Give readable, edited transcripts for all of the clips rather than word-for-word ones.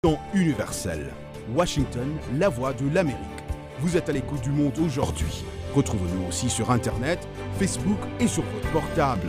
Temps universel. Washington, la voix de l'Amérique. Vous êtes à l'écoute du monde aujourd'hui. Retrouvez-nous aussi sur Internet, Facebook et sur votre portable.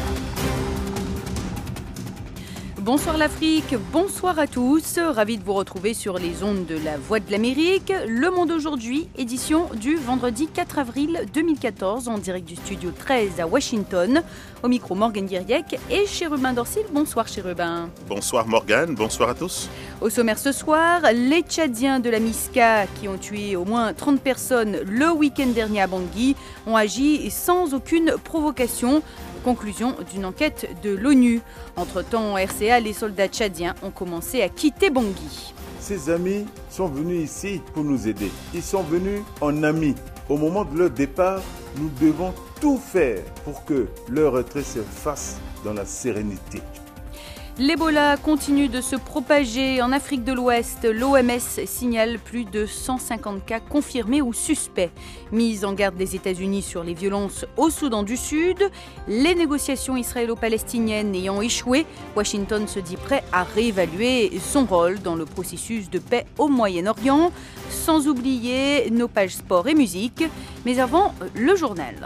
Bonsoir l'Afrique, bonsoir à tous. Ravi de vous retrouver sur les ondes de la Voix de l'Amérique. Le Monde aujourd'hui, édition du vendredi 4 avril 2014, en direct du studio 13 à Washington. Au micro, Morgane Guiriec et Chérubin Dorsil. Bonsoir Chérubin. Bonsoir Morgane, bonsoir à tous. Au sommaire ce soir, les Tchadiens de la MISCA, qui ont tué au moins 30 personnes le week-end dernier à Bangui, ont agi sans aucune provocation. Conclusion d'une enquête de l'ONU. Entre-temps, en RCA, les soldats tchadiens ont commencé à quitter Bangui. Ces amis sont venus ici pour nous aider. Ils sont venus en amis. Au moment de leur départ, nous devons tout faire pour que leur retrait se fasse dans la sérénité. L'Ebola continue de se propager en Afrique de l'Ouest. L'OMS signale plus de 150 cas confirmés ou suspects. Mise en garde des États-Unis sur les violences au Soudan du Sud. Les négociations israélo-palestiniennes ayant échoué, Washington se dit prêt à réévaluer son rôle dans le processus de paix au Moyen-Orient. Sans oublier nos pages sport et musique. Mais avant, le journal.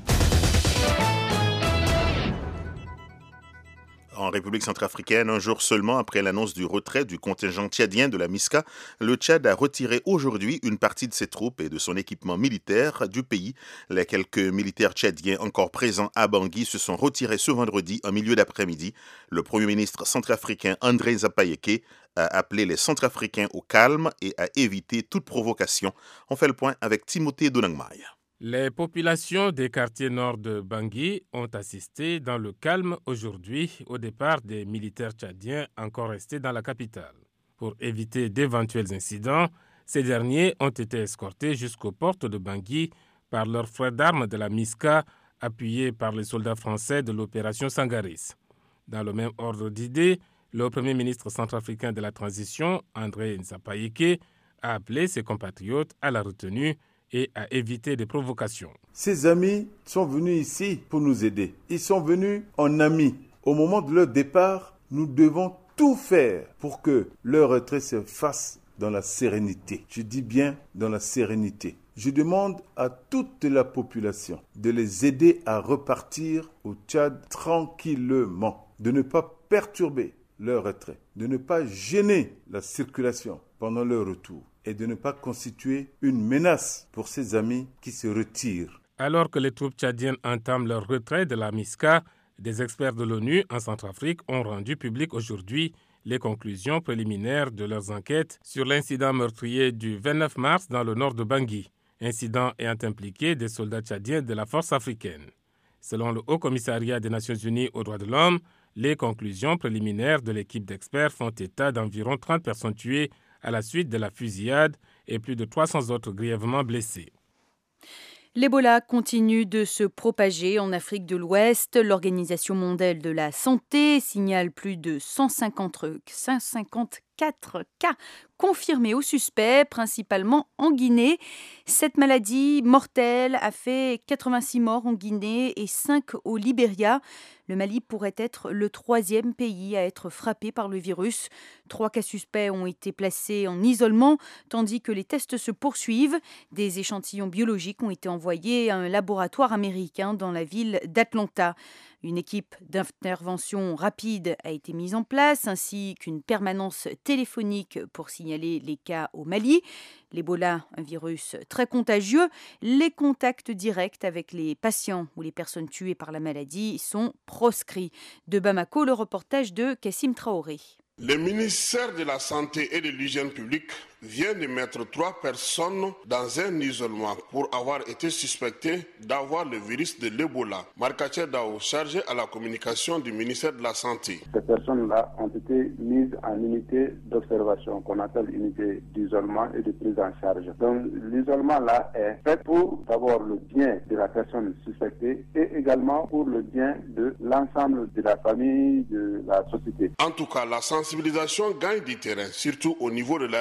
En République centrafricaine, un jour seulement après l'annonce du retrait du contingent tchadien de la MISCA, le Tchad a retiré aujourd'hui une partie de ses troupes et de son équipement militaire du pays. Les quelques militaires tchadiens encore présents à Bangui se sont retirés ce vendredi en milieu d'après-midi. Le Premier ministre centrafricain André Zapayeke a appelé les Centrafricains au calme et à éviter toute provocation. On fait le point avec Timothée Donangmaï. Les populations des quartiers nord de Bangui ont assisté dans le calme aujourd'hui au départ des militaires tchadiens encore restés dans la capitale. Pour éviter d'éventuels incidents, ces derniers ont été escortés jusqu'aux portes de Bangui par leurs frères d'armes de la MISCA, appuyés par les soldats français de l'opération Sangaris. Dans le même ordre d'idées, le Premier ministre centrafricain de la transition, André Zapayeke, a appelé ses compatriotes à la retenue et à éviter des provocations. Ces amis sont venus ici pour nous aider. Ils sont venus en amis. Au moment de leur départ, nous devons tout faire pour que leur retrait se fasse dans la sérénité. Je dis bien dans la sérénité. Je demande à toute la population de les aider à repartir au Tchad tranquillement, de ne pas perturber leur retrait, de ne pas gêner la circulation pendant leur retour et de ne pas constituer une menace pour ses amis qui se retirent. Alors que les troupes tchadiennes entament leur retrait de la MISCA, des experts de l'ONU en Centrafrique ont rendu public aujourd'hui les conclusions préliminaires de leurs enquêtes sur l'incident meurtrier du 29 mars dans le nord de Bangui, incident ayant impliqué des soldats tchadiens de la force africaine. Selon le Haut Commissariat des Nations Unies aux droits de l'homme, les conclusions préliminaires de l'équipe d'experts font état d'environ 30 personnes tuées à la suite de la fusillade et plus de 300 autres grièvement blessés. L'Ebola continue de se propager en Afrique de l'Ouest. L'Organisation mondiale de la santé signale plus de 154 cas confirmés ou suspects, principalement en Guinée. Cette maladie mortelle a fait 86 morts en Guinée et 5 au Libéria. Le Mali pourrait être le 3e pays à être frappé par le virus. 3 cas suspects ont été placés en isolement, tandis que les tests se poursuivent. Des échantillons biologiques ont été envoyés à un laboratoire américain dans la ville d'Atlanta. Une équipe d'intervention rapide a été mise en place, ainsi qu'une permanence téléphonique pour signaler les cas au Mali. L'Ebola, un virus très contagieux. Les contacts directs avec les patients ou les personnes tuées par la maladie sont proscrits. De Bamako, le reportage de Kassim Traoré. Le ministère de la Santé et de l'Hygiène publique vient de mettre 3 personnes dans un isolement pour avoir été suspectées d'avoir le virus de l'Ebola. Markache Dao, chargé à la communication du ministère de la Santé. Ces personnes-là ont été mises en unité d'observation qu'on appelle unité d'isolement et de prise en charge. Donc l'isolement-là est fait pour d'abord le bien de la personne suspectée et également pour le bien de l'ensemble de la famille, de la société. En tout cas, la sensibilisation gagne du terrain, surtout au niveau de l'aéroport de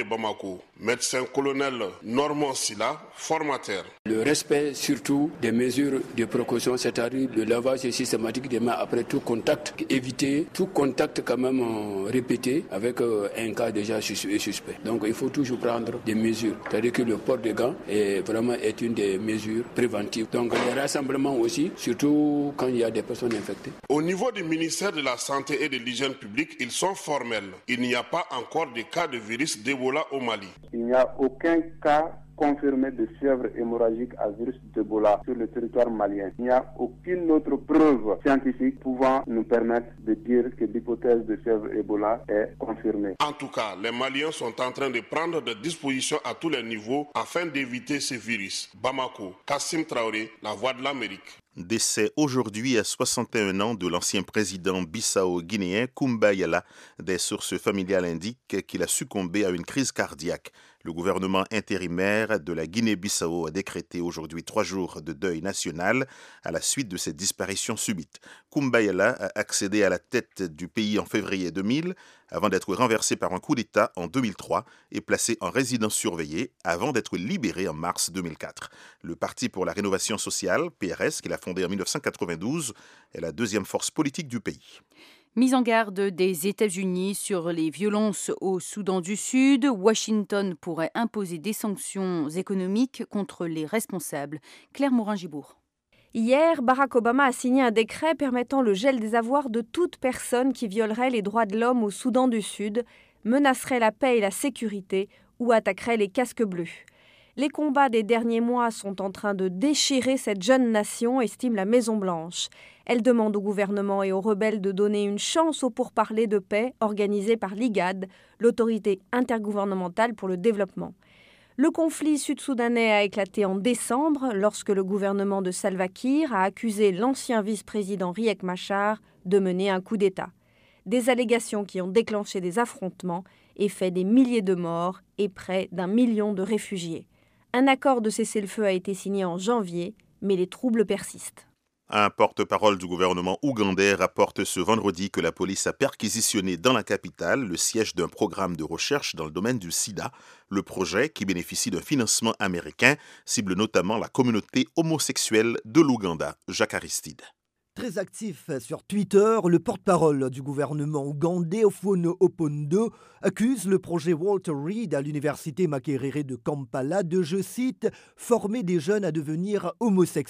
de Bamako, médecin-colonel Normand Silla, formateur. Le respect surtout des mesures de précaution, c'est-à-dire le lavage systématique des mains après tout contact, éviter tout contact quand même répété avec un cas déjà suspect. Donc il faut toujours prendre des mesures, c'est-à-dire que le port de gants est une des mesures préventives. Donc les rassemblements aussi, surtout quand il y a des personnes infectées. Au niveau du ministère de la Santé et de l'Hygiène publique, ils sont formels. Il n'y a pas encore de cas de virus d'Ebola au Mali. Il n'y a aucun cas confirmé de fièvre hémorragique à virus d'Ebola sur le territoire malien. Il n'y a aucune autre preuve scientifique pouvant nous permettre de dire que l'hypothèse de fièvre Ebola est confirmée. En tout cas, les Maliens sont en train de prendre des dispositions à tous les niveaux afin d'éviter ce virus. Bamako, Kassim Traoré, La Voix de l'Amérique. Décès aujourd'hui à 61 ans de l'ancien président bissau-guinéen Koumba Yala. Des sources familiales indiquent qu'il a succombé à une crise cardiaque. Le gouvernement intérimaire de la Guinée-Bissau a décrété aujourd'hui 3 jours de deuil national à la suite de cette disparition subite. Koumba Yala a accédé à la tête du pays en février 2000 avant d'être renversé par un coup d'État en 2003 et placé en résidence surveillée avant d'être libéré en mars 2004. Le Parti pour la rénovation sociale, PRS, qu'il a fondé en 1992, est la deuxième force politique du pays. Mise en garde des États-Unis sur les violences au Soudan du Sud, Washington pourrait imposer des sanctions économiques contre les responsables. Claire Morin-Gibourg. Hier, Barack Obama a signé un décret permettant le gel des avoirs de toute personne qui violerait les droits de l'homme au Soudan du Sud, menacerait la paix et la sécurité ou attaquerait les casques bleus. Les combats des derniers mois sont en train de déchirer cette jeune nation, estime la Maison-Blanche. Elle demande au gouvernement et aux rebelles de donner une chance aux pourparlers de paix organisés par l'IGAD, l'autorité intergouvernementale pour le développement. Le conflit sud-soudanais a éclaté en décembre lorsque le gouvernement de Salva Kiir a accusé l'ancien vice-président Riek Machar de mener un coup d'État. Des allégations qui ont déclenché des affrontements et fait des milliers de morts et près d'1 million de réfugiés. Un accord de cessez-le-feu a été signé en janvier, mais les troubles persistent. Un porte-parole du gouvernement ougandais rapporte ce vendredi que la police a perquisitionné dans la capitale le siège d'un programme de recherche dans le domaine du sida. Le projet, qui bénéficie d'un financement américain, cible notamment la communauté homosexuelle de l'Ouganda. Jacques Aristide. Très actif sur Twitter, le porte-parole du gouvernement ougandais, Ofono Opondo, accuse le projet Walter Reed à l'université Makerere de Kampala de, je cite, « former des jeunes à devenir homosexuels ».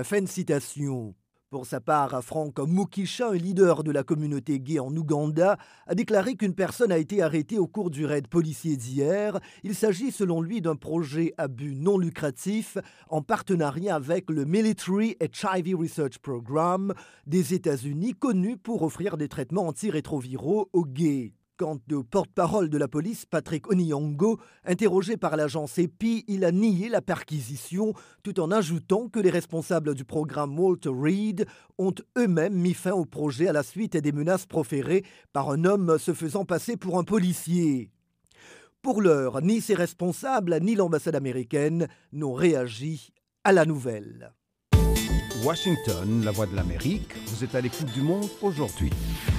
Fin de citation. Pour sa part, Frank Mukisha, un leader de la communauté gay en Ouganda, a déclaré qu'une personne a été arrêtée au cours du raid policier d'hier. Il s'agit selon lui d'un projet à but non lucratif en partenariat avec le Military HIV Research Program des États-Unis, connu pour offrir des traitements antirétroviraux aux gays. Quant au porte-parole de la police, Patrick Onyango, interrogé par l'agence EPI, il a nié la perquisition tout en ajoutant que les responsables du programme Walter Reed ont eux-mêmes mis fin au projet à la suite des menaces proférées par un homme se faisant passer pour un policier. Pour l'heure, ni ses responsables ni l'ambassade américaine n'ont réagi à la nouvelle. Washington, la voix de l'Amérique, vous êtes à l'écoute du monde aujourd'hui.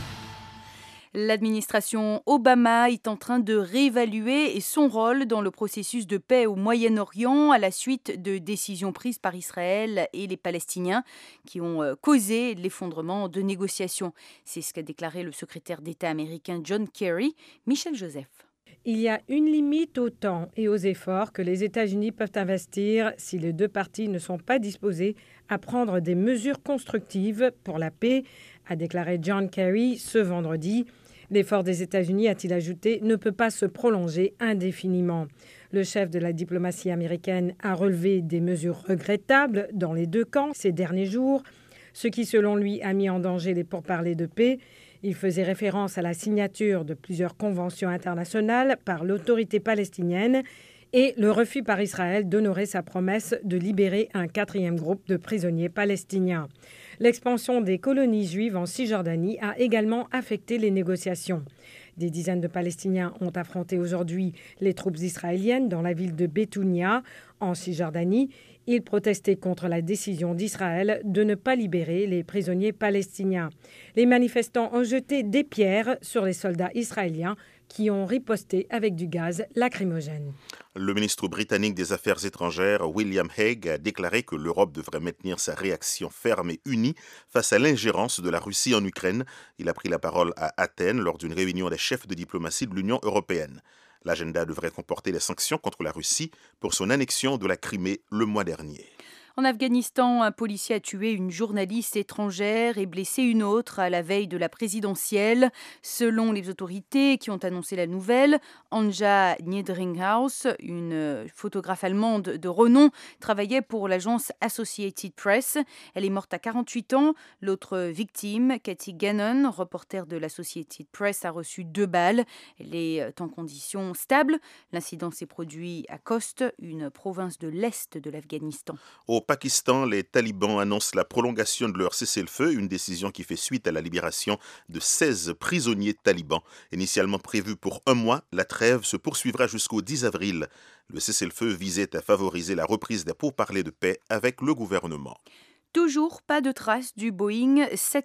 L'administration Obama est en train de réévaluer son rôle dans le processus de paix au Moyen-Orient à la suite de décisions prises par Israël et les Palestiniens qui ont causé l'effondrement de négociations. C'est ce qu'a déclaré le secrétaire d'État américain John Kerry. Michel Joseph. Il y a une limite au temps et aux efforts que les États-Unis peuvent investir si les deux parties ne sont pas disposées à prendre des mesures constructives pour la paix, a déclaré John Kerry ce vendredi. L'effort des États-Unis, a-t-il ajouté, ne peut pas se prolonger indéfiniment. Le chef de la diplomatie américaine a relevé des mesures regrettables dans les deux camps ces derniers jours, ce qui, selon lui, a mis en danger les pourparlers de paix. Il faisait référence à la signature de plusieurs conventions internationales par l'autorité palestinienne et le refus par Israël d'honorer sa promesse de libérer un 4e groupe de prisonniers palestiniens. L'expansion des colonies juives en Cisjordanie a également affecté les négociations. Des dizaines de Palestiniens ont affronté aujourd'hui les troupes israéliennes dans la ville de Bétounia, en Cisjordanie. Ils protestaient contre la décision d'Israël de ne pas libérer les prisonniers palestiniens. Les manifestants ont jeté des pierres sur les soldats israéliens, qui ont riposté avec du gaz lacrymogène. Le ministre britannique des Affaires étrangères, William Hague, a déclaré que l'Europe devrait maintenir sa réaction ferme et unie face à l'ingérence de la Russie en Ukraine. Il a pris la parole à Athènes lors d'une réunion des chefs de diplomatie de l'Union européenne. L'agenda devrait comporter les sanctions contre la Russie pour son annexion de la Crimée le mois dernier. En Afghanistan, un policier a tué une journaliste étrangère et blessé une autre à la veille de la présidentielle. Selon les autorités qui ont annoncé la nouvelle, Anja Niedringhaus, une photographe allemande de renom, travaillait pour l'agence Associated Press. Elle est morte à 48 ans. L'autre victime, Cathy Gannon, reporter de l'Associated Press, a reçu 2 balles. Elle est en condition stable. L'incident s'est produit à Khost, une province de l'est de l'Afghanistan. Au Pakistan, les talibans annoncent la prolongation de leur cessez-le-feu, une décision qui fait suite à la libération de 16 prisonniers talibans. Initialement prévue pour 1 mois, la trêve se poursuivra jusqu'au 10 avril. Le cessez-le-feu visait à favoriser la reprise des pourparlers de paix avec le gouvernement. Toujours pas de traces du Boeing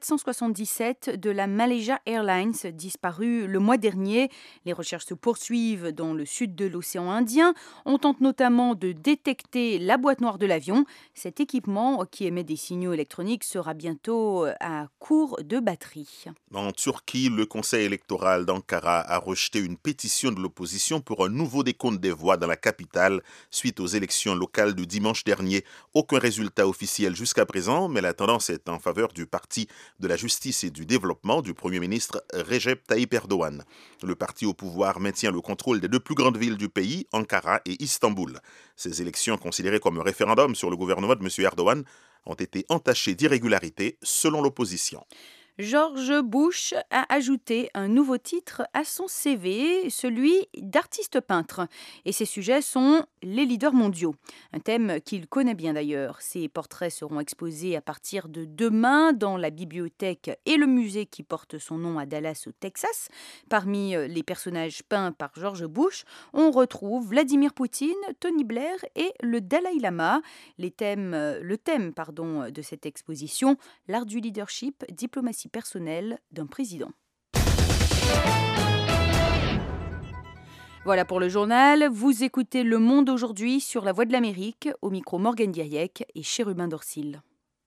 777 de la Malaysia Airlines, disparu le mois dernier. Les recherches se poursuivent dans le sud de l'océan Indien. On tente notamment de détecter la boîte noire de l'avion. Cet équipement, qui émet des signaux électroniques, sera bientôt à court de batterie. En Turquie, le conseil électoral d'Ankara a rejeté une pétition de l'opposition pour un nouveau décompte des voix dans la capitale suite aux élections locales de dimanche dernier. Aucun résultat officiel jusqu'à présent, mais la tendance est en faveur du parti de la justice et du développement du Premier ministre Recep Tayyip Erdogan. Le parti au pouvoir maintient le contrôle des 2 plus grandes villes du pays, Ankara et Istanbul. Ces élections, considérées comme un référendum sur le gouvernement de M. Erdogan, ont été entachées d'irrégularités selon l'opposition. George Bush a ajouté un nouveau titre à son CV, celui d'artiste peintre. Et ses sujets sont les leaders mondiaux. Un thème qu'il connaît bien d'ailleurs. Ses portraits seront exposés à partir de demain dans la bibliothèque et le musée qui porte son nom à Dallas au Texas. Parmi les personnages peints par George Bush, on retrouve Vladimir Poutine, Tony Blair et le Dalai Lama. Le thème de cette exposition, l'art du leadership, diplomatie personnelle d'un président. Voilà pour le journal. Vous écoutez Le Monde aujourd'hui sur La Voix de l'Amérique, au micro Morgane Diriec et Chérubin Dorsil.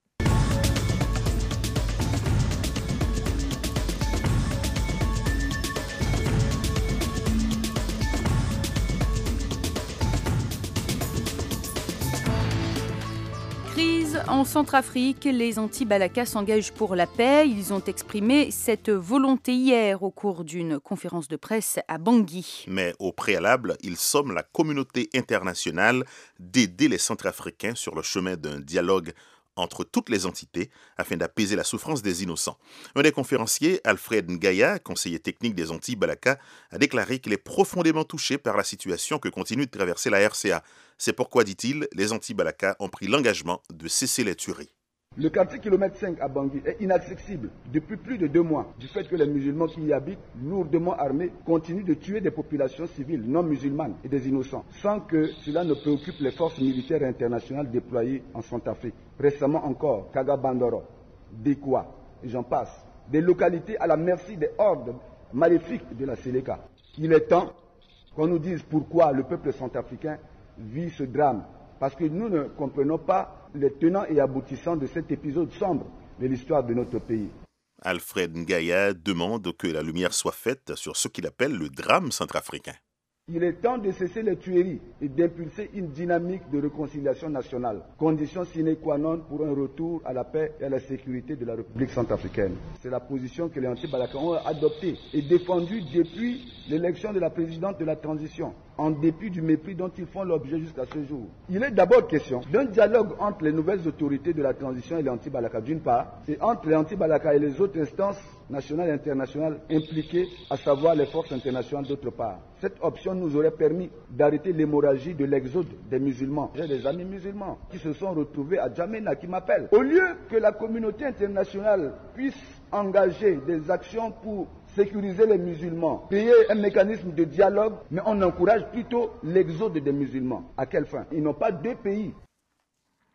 En Centrafrique, les anti-Balaka s'engagent pour la paix. Ils ont exprimé cette volonté hier au cours d'une conférence de presse à Bangui. Mais au préalable, ils somment la communauté internationale d'aider les Centrafricains sur le chemin d'un dialogue entre toutes les entités afin d'apaiser la souffrance des innocents. Un des conférenciers, Alfred Ngaya, conseiller technique des Antilles-Balaka, a déclaré qu'il est profondément touché par la situation que continue de traverser la RCA. C'est pourquoi, dit-il, les Antilles-Balaka ont pris l'engagement de cesser les tueries. Le quartier kilomètre 5 à Bangui est inaccessible depuis plus de 2 mois du fait que les musulmans qui y habitent, lourdement armés, continuent de tuer des populations civiles non musulmanes et des innocents, sans que cela ne préoccupe les forces militaires internationales déployées en Centrafrique. Récemment encore, Kagabandoro, Dekwa, et j'en passe, des localités à la merci des hordes maléfiques de la Séléka. Il est temps qu'on nous dise pourquoi le peuple centrafricain vit ce drame. Parce que nous ne comprenons pas les tenants et aboutissants de cet épisode sombre de l'histoire de notre pays. Alfred Ngaya demande que la lumière soit faite sur ce qu'il appelle le drame centrafricain. Il est temps de cesser les tueries et d'impulser une dynamique de réconciliation nationale, condition sine qua non pour un retour à la paix et à la sécurité de la République centrafricaine. C'est la position que les Antilles-Balaka ont adoptée et défendue depuis l'élection de la présidente de la transition, en dépit du mépris dont ils font l'objet jusqu'à ce jour. Il est d'abord question d'un dialogue entre les nouvelles autorités de la transition et les Antilles-Balaka d'une part, et entre les Antilles-Balaka et les autres instances nationales et internationales impliquées, à savoir les forces internationales d'autre part. Cette option nous aurait permis d'arrêter l'hémorragie de l'exode des musulmans. J'ai des amis musulmans qui se sont retrouvés à Djamena qui m'appellent. Au lieu que la communauté internationale puisse engager des actions pour sécuriser les musulmans, créer un mécanisme de dialogue, mais on encourage plutôt l'exode des musulmans. À quelle fin? Ils n'ont pas 2 pays.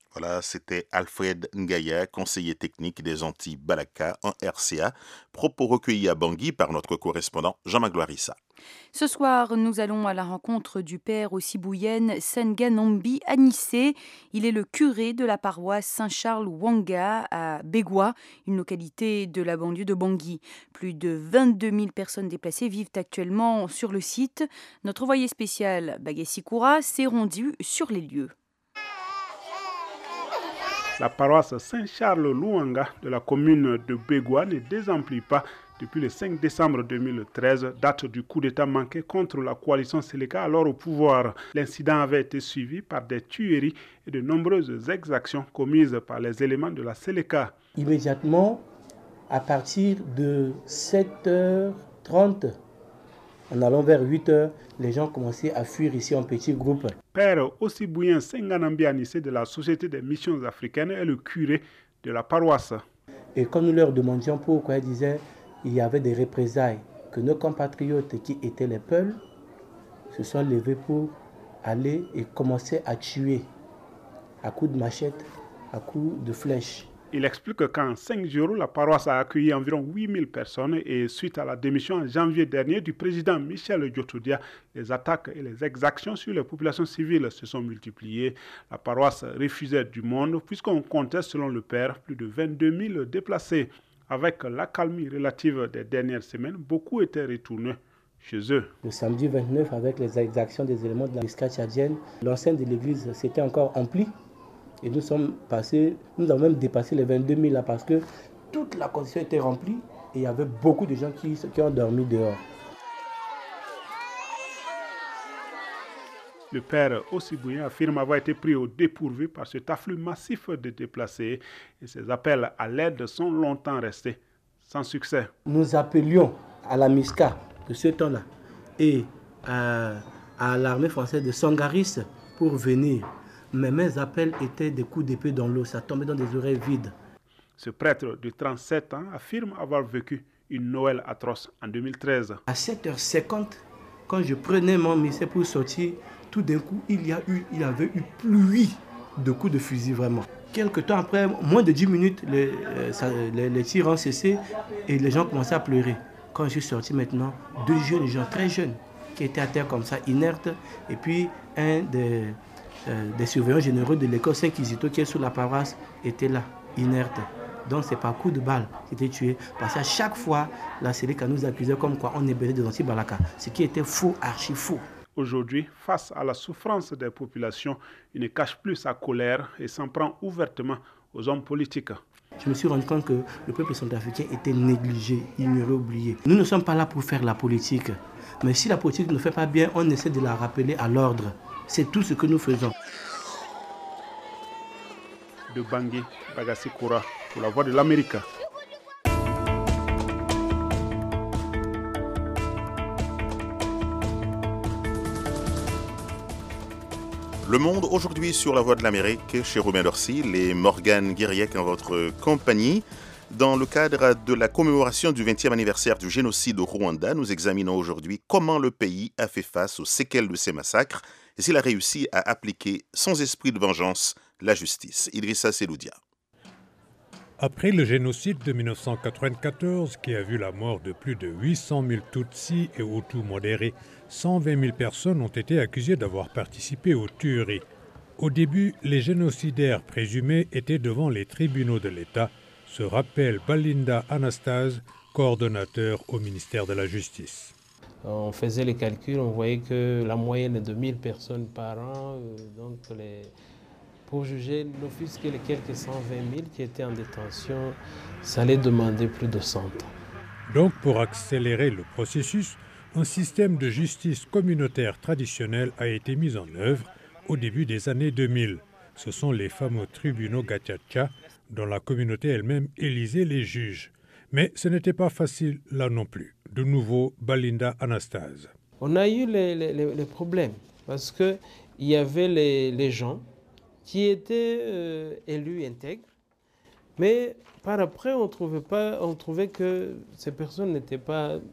Voilà, c'était Alfred Ngaya, conseiller technique des Antilles Balaka en RCA. Propos recueillis à Bangui par notre correspondant Jean-Magloire Issa. Ce soir, nous allons à la rencontre du père Ossibouyen Senganombi Anissé. Il est le curé de la paroisse Saint-Charles-Wanga à Bégua, une localité de la banlieue de Bangui. Plus de 22 000 personnes déplacées vivent actuellement sur le site. Notre envoyé spécial Bagassi Koura s'est rendu sur les lieux. La paroisse Saint-Charles-Louanga de la commune de Bégua ne désemplit pas depuis le 5 décembre 2013, date du coup d'État manqué contre la coalition Séléka alors au pouvoir. L'incident avait été suivi par des tueries et de nombreuses exactions commises par les éléments de la Séléka. Immédiatement, à partir de 7h30, en allant vers 8h, les gens commençaient à fuir ici en petits groupes. Père Ossibouyen Senganombi Anissé de la Société des missions africaines est le curé de la paroisse. Et quand nous leur demandions pourquoi, ils disaient qu'il y avait des représailles, que nos compatriotes qui étaient les Peuls se sont levés pour aller et commencer à tuer à coups de machette, à coups de flèches. Il explique qu'en 5 jours, la paroisse a accueilli environ 8000 personnes et suite à la démission en janvier dernier du président Michel Djotoudia, les attaques et les exactions sur les populations civiles se sont multipliées. La paroisse refusait du monde puisqu'on comptait, selon le père, plus de 22 000 déplacés. Avec l'accalmie relative des dernières semaines, beaucoup étaient retournés chez eux. Le samedi 29, avec les exactions des éléments de la MISCA tchadienne, l'enceinte de l'église s'était encore emplie. Et nous avons même dépassé les 22 000 là parce que toute la condition était remplie et il y avait beaucoup de gens qui ont dormi dehors. Le père Ossibouyen affirme avoir été pris au dépourvu par cet afflux massif de déplacés et ses appels à l'aide sont longtemps restés sans succès. Nous appelions à la MISCA de ce temps-là et à l'armée française de Sangaris pour venir. Mais mes appels étaient des coups d'épée dans l'eau, ça tombait dans des oreilles vides. Ce prêtre de 37 ans affirme avoir vécu une Noël atroce en 2013. À 7h50, quand je prenais mon missel pour sortir, tout d'un coup, il y avait eu pluie de coups de fusil vraiment. Quelque temps après, moins de 10 minutes, les tirs ont cessé et les gens commençaient à pleurer. Quand je suis sorti maintenant, 2 jeunes gens très jeunes qui étaient à terre comme ça, inertes, et puis un des surveillants généraux de l'école Saint-Kizito qui est sous la paroisse était là, inerte. Donc c'est par coup de balle qui était tué. Parce qu'à chaque fois, la Séléka nous accusait comme quoi on est berné des anti-Balaka. Ce qui était faux, archi faux. Aujourd'hui, face à la souffrance des populations, il ne cache plus sa colère et s'en prend ouvertement aux hommes politiques. Je me suis rendu compte que le peuple centrafricain était négligé, ignoré, oublié. Nous ne sommes pas là pour faire la politique. Mais si la politique ne fait pas bien, on essaie de la rappeler à l'ordre. C'est tout ce que nous faisons. De Bangui, Bagassi Koura, pour la voix de l'Amérique. Le Monde aujourd'hui sur la voie de l'Amérique, chez Romain Dorcy, les Morgane Guiriec en votre compagnie. Dans le cadre de la commémoration du 20e anniversaire du génocide au Rwanda, nous examinons aujourd'hui comment le pays a fait face aux séquelles de ces massacres et s'il a réussi à appliquer sans esprit de vengeance la justice. Idrissa Seloudia. Après le génocide de 1994 qui a vu la mort de plus de 800 000 Tutsis et Hutus modérés, 120 000 personnes ont été accusées d'avoir participé aux tueries. Au début, les génocidaires présumés étaient devant les tribunaux de l'État, se rappelle Balinda Anastase, coordonnateur au ministère de la Justice. On faisait les calculs, on voyait que la moyenne est de 1000 personnes par an. Pour juger l'office, les quelques 120 000 qui étaient en détention, ça allait demander plus de 100 ans. Donc, pour accélérer le processus, un système de justice communautaire traditionnel a été mis en œuvre au début des années 2000. Ce sont les fameux tribunaux Gacaca, dont la communauté elle-même élisait les juges. Mais ce n'était pas facile là non plus. De nouveau, Balinda Anastase. On a eu les problèmes parce qu'il y avait les gens qui étaient élus intègres, mais par après on trouvait que ces personnes n'étaient pas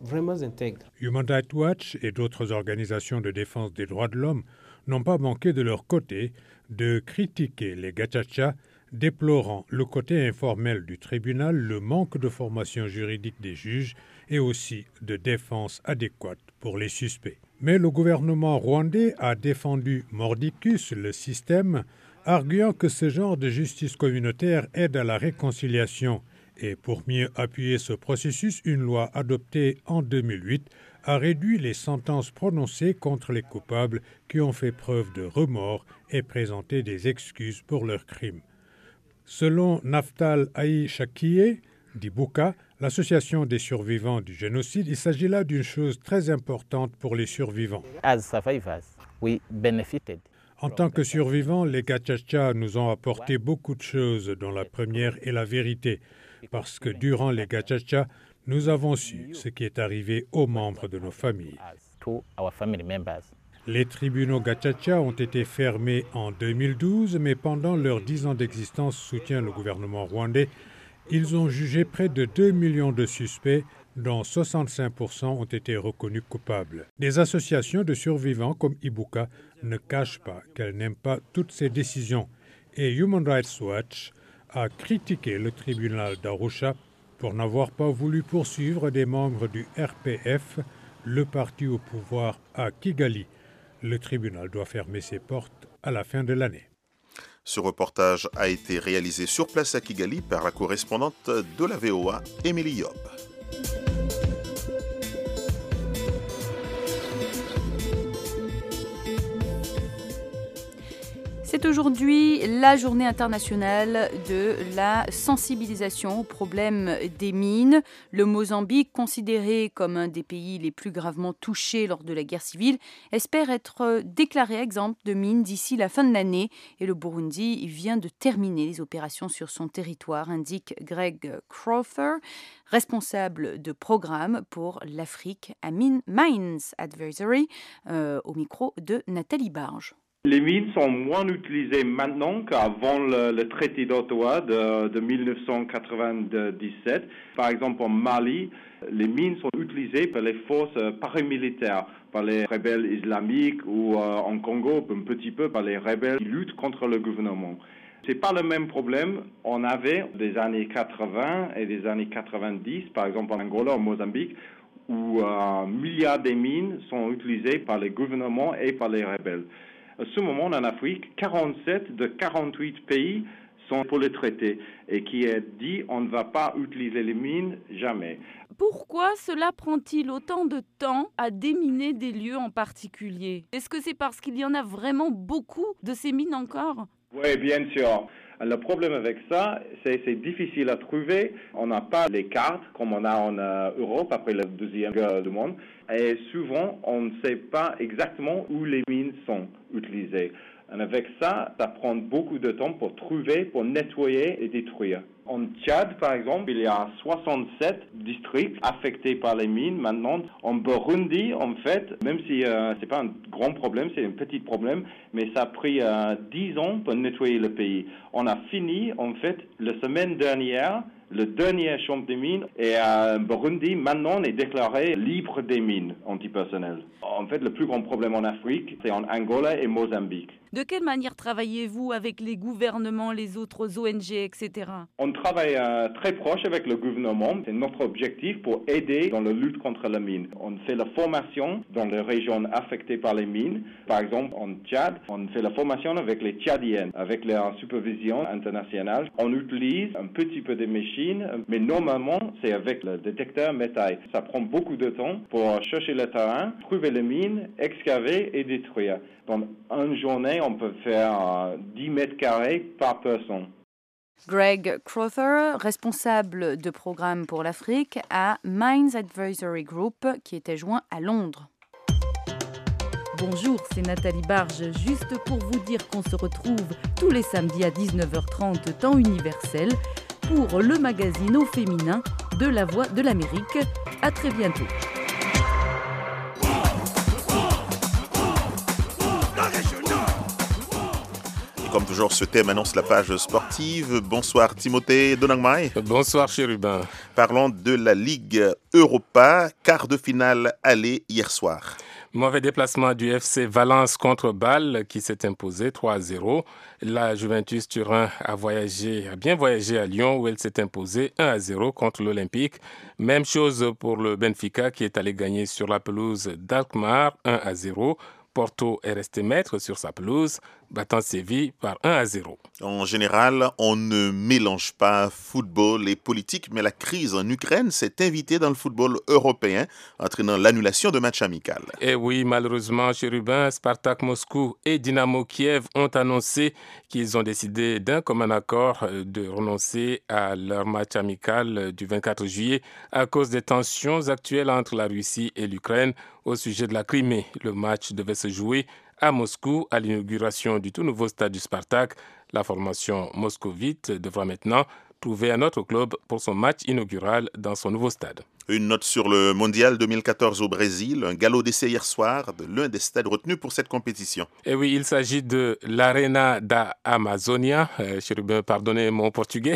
vraiment intègre. Human Rights Watch et d'autres organisations de défense des droits de l'homme n'ont pas manqué de leur côté de critiquer les gachachas, déplorant le côté informel du tribunal, le manque de formation juridique des juges et aussi de défense adéquate pour les suspects. Mais le gouvernement rwandais a défendu mordicus le système, arguant que ce genre de justice communautaire aide à la réconciliation. Et pour mieux appuyer ce processus, une loi adoptée en 2008 a réduit les sentences prononcées contre les coupables qui ont fait preuve de remords et présenté des excuses pour leurs crimes. Selon Naftal Aïchakié d'Ibuka, l'association des survivants du génocide, il s'agit là d'une chose très importante pour les survivants. En tant que survivants, les gachachas nous ont apporté beaucoup de choses, dont la première est la vérité, parce que durant les gachachas, nous avons su ce qui est arrivé aux membres de nos familles. Les tribunaux gachacha ont été fermés en 2012, mais pendant leurs 10 ans d'existence, soutient le gouvernement rwandais, ils ont jugé près de 2 millions de suspects, dont 65% ont été reconnus coupables. Des associations de survivants comme Ibuka ne cachent pas qu'elles n'aiment pas toutes ces décisions. Et Human Rights Watch a critiqué le tribunal d'Arusha pour n'avoir pas voulu poursuivre des membres du RPF, le parti au pouvoir à Kigali. Le tribunal doit fermer ses portes à la fin de l'année. Ce reportage a été réalisé sur place à Kigali par la correspondante de la VOA, Émilie Yob. C'est aujourd'hui la journée internationale de la sensibilisation au problème des mines. Le Mozambique, considéré comme un des pays les plus gravement touchés lors de la guerre civile, espère être déclaré exempt de mines d'ici la fin de l'année. Et le Burundi vient de terminer les opérations sur son territoire, indique Greg Crawford, responsable de programme pour l'Afrique à Mines Advisory, au micro de Nathalie Barge. Les mines sont moins utilisées maintenant qu'avant le traité d'Ottawa de 1997. Par exemple, en Mali, les mines sont utilisées par les forces paramilitaires, par les rebelles islamiques ou en Congo, un petit peu par les rebelles qui luttent contre le gouvernement. C'est pas le même problème. On avait des années 80 et des années 90, par exemple en Angola, au Mozambique, où milliards de mines sont utilisées par les gouvernements et par les rebelles. À ce moment, en Afrique, 47 de 48 pays sont pour le traité et qui est dit on ne va pas utiliser les mines jamais. Pourquoi cela prend-il autant de temps à déminer des lieux en particulier? Est-ce que c'est parce qu'il y en a vraiment beaucoup de ces mines encore? Oui, bien sûr. Le problème avec ça, c'est difficile à trouver. On n'a pas les cartes comme on a en Europe après la Deuxième Guerre du monde. Et souvent, on ne sait pas exactement où les mines sont utilisées. Et avec ça, ça prend beaucoup de temps pour trouver, pour nettoyer et détruire. En Tchad, par exemple, il y a 67 districts affectés par les mines maintenant. En Burundi, en fait, même si c'est pas un grand problème, c'est un petit problème, mais ça a pris 10 ans pour nettoyer le pays. On a fini, en fait, la semaine dernière, le dernier champ des mines, et Burundi, maintenant, on est déclaré libre des mines antipersonnelles. En fait, le plus grand problème en Afrique, c'est en Angola et Mozambique. De quelle manière travaillez-vous avec les gouvernements, les autres ONG, etc. On travaille très proche avec le gouvernement. C'est notre objectif pour aider dans la lutte contre la mine. On fait la formation dans les régions affectées par les mines. Par exemple, en Tchad, on fait la formation avec les Tchadiens, avec la supervision internationale. On utilise un petit peu de machines, mais normalement, c'est avec le détecteur métal. Ça prend beaucoup de temps pour chercher le terrain, trouver les mines, excaver et détruire. Dans une journée, on peut faire 10 mètres carrés par personne. Greg Crawford, responsable de programme pour l'Afrique à Mines Advisory Group, qui était joint à Londres. Bonjour, c'est Nathalie Barge, juste pour vous dire qu'on se retrouve tous les samedis à 19h30 temps universel pour le magazine au féminin de La Voix de l'Amérique. À très bientôt. comme toujours, ce thème annonce la page sportive. Bonsoir Timothée Donangmai. Bonsoir Chérubin. Parlons de la Ligue Europa, quart de finale aller hier soir. Mauvais déplacement du FC Valence contre Bâle qui s'est imposé 3-0. La Juventus Turin a bien voyagé à Lyon où elle s'est imposée 1-0 contre l'Olympique. Même chose pour le Benfica qui est allé gagner sur la pelouse d'Alkmaar 1-0. Porto est resté maître sur sa pelouse, battant Séville par 1-0. En général, on ne mélange pas football et politique, mais la crise en Ukraine s'est invitée dans le football européen, entraînant l'annulation de matchs amicaux. Et oui, malheureusement, Chérubin, Spartak Moscou et Dynamo Kiev ont annoncé qu'ils ont décidé d'un commun accord de renoncer à leur match amical du 24 juillet à cause des tensions actuelles entre la Russie et l'Ukraine au sujet de la Crimée. Le match devait se jouer à Moscou à l'inauguration du tout nouveau stade du Spartak. La formation moscovite devra maintenant trouver un autre club pour son match inaugural dans son nouveau stade. Une note sur le Mondial 2014 au Brésil, un galop d'essai hier soir de l'un des stades retenus pour cette compétition. Et oui, il s'agit de l'Arena da Amazônia, pardonnez mon portugais,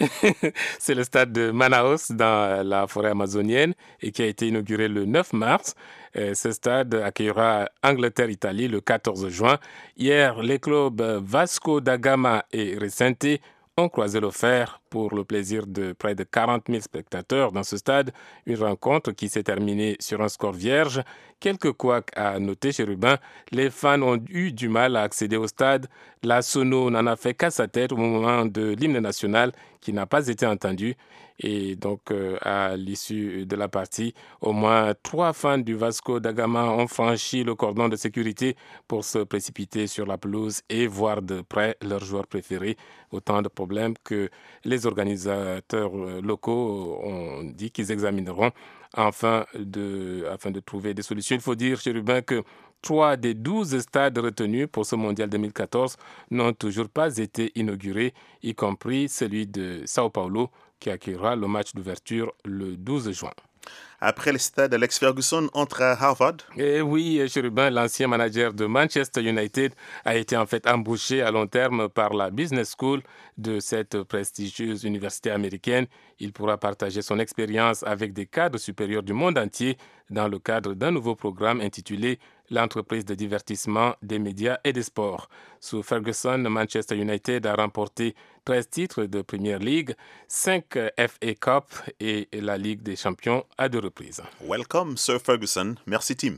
c'est le stade de Manaus dans la forêt amazonienne et qui a été inauguré le 9 mars. Ce stade accueillera Angleterre-Italie le 14 juin. Hier, les clubs Vasco da Gama et Recente ont croisé le fer pour le plaisir de près de 40 000 spectateurs dans ce stade. Une rencontre qui s'est terminée sur un score vierge. Quelques couacs à noter chez Rubin. Les fans ont eu du mal à accéder au stade. La sono n'en a fait qu'à sa tête au moment de l'hymne national qui n'a pas été entendu. Et donc, à l'issue de la partie, au moins 3 fans du Vasco da Gama ont franchi le cordon de sécurité pour se précipiter sur la pelouse et voir de près leur joueur préféré. Autant de problèmes que les organisateurs locaux ont dit qu'ils examineront afin de trouver des solutions. Il faut dire, Chérubin, que 3 des 12 stades retenus pour ce mondial 2014 n'ont toujours pas été inaugurés, y compris celui de Sao Paulo, qui accueillera le match d'ouverture le 12 juin. Après le stade, Alex Ferguson entre à Harvard. Et oui, Chérubin, l'ancien manager de Manchester United, a été en fait embauché à long terme par la Business School de cette prestigieuse université américaine. Il pourra partager son expérience avec des cadres supérieurs du monde entier dans le cadre d'un nouveau programme intitulé l'entreprise de divertissement, des médias et des sports. Sous Ferguson, Manchester United a remporté 13 titres de Premier League, 5 FA Cup et la Ligue des Champions à 2 reprises. Welcome, Sir Ferguson. Merci, Tim.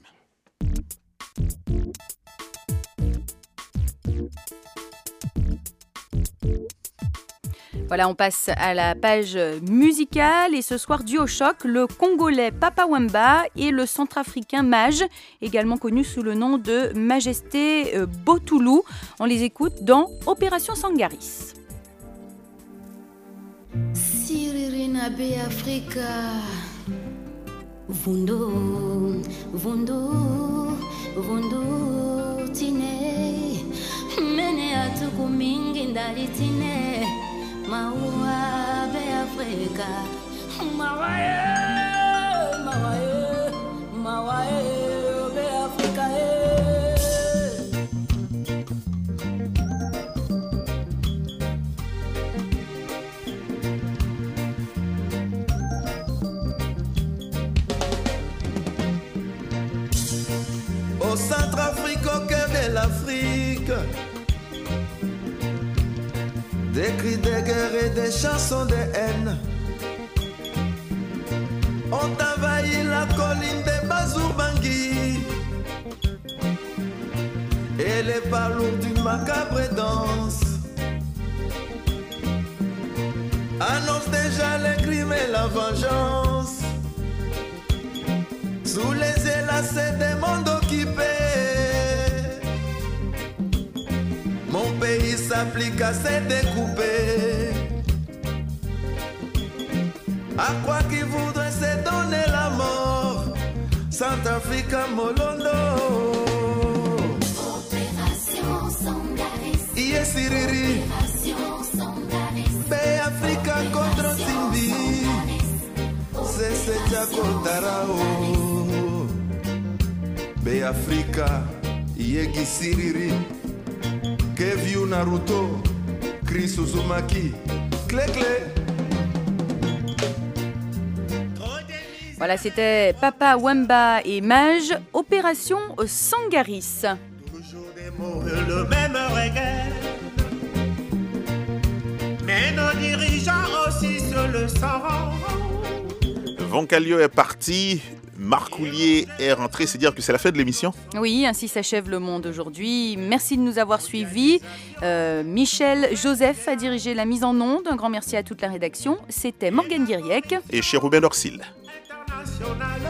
Voilà, on passe à la page musicale et ce soir, duo choc, le Congolais Papa Wemba et le Centrafricain Mage, également connu sous le nom de Majesté Botoulou. On les écoute dans Opération Sangaris. Siririna be Africa, Vundo, Vundo, Vundo, Tine, Mene atuku mingi ndali Tine. Mawa be Africa, Mawaye, Mawaye, Mawaye be Africa. Au Centrafrique, au cœur de l'Afrique, des cris de guerre et des chansons de haine ont envahi la colline de Bazour-Bangui et les pas lourds d'une macabre danse annoncent déjà les crimes et la vengeance sous les élacés des mondes occupés. Mon pays s'applique à se découper. À quoi qui voudrait se donner la mort? Centrafrica Molondo. Opération Sangaris. Yes, Siriri. Opération Sangaris. Be Africa contre Simbi. C'est Jaco Tarao. Be Africa. Yegi Siriri. Keviu Naruto, Chris Uzumaki, clé clé. Voilà, c'était Papa Wemba et Mage, Opération Sangaris. Le même regret, mais nos dirigeants aussi se le savent. Voncalio est parti, Marc Houllier est rentré, c'est dire que c'est la fin de l'émission. Oui, ainsi s'achève Le Monde aujourd'hui. Merci de nous avoir suivis. Michel Joseph a dirigé la mise en onde. Un grand merci à toute la rédaction. C'était Morgane Guiriec et Chérubin Dorsil. National.